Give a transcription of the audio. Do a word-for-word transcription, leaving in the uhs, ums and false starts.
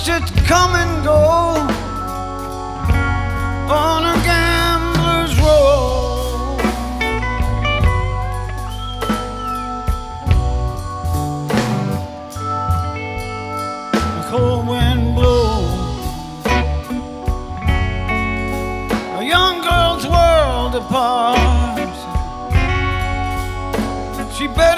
It come and go on a gambler's roll. A cold wind blows, a young girl's world departs. She begs